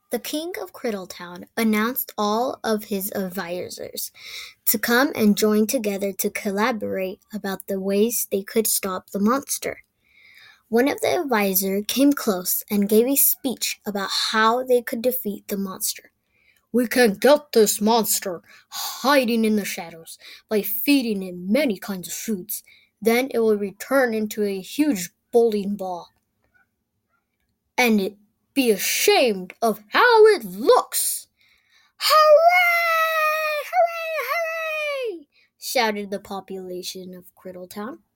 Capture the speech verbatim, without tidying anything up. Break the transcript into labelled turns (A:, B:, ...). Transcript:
A: The king of Criddletown announced all of his advisors to come and join together to collaborate about the ways they could stop the monster. One of the advisors came close and gave a speech about how they could defeat the monster. "We can get this monster hiding in the shadows by feeding it many kinds of foods. Then it will return into a huge bowling ball, and it be ashamed of how it looks." "Hooray! Hooray! Hooray!" shouted the population of Criddletown.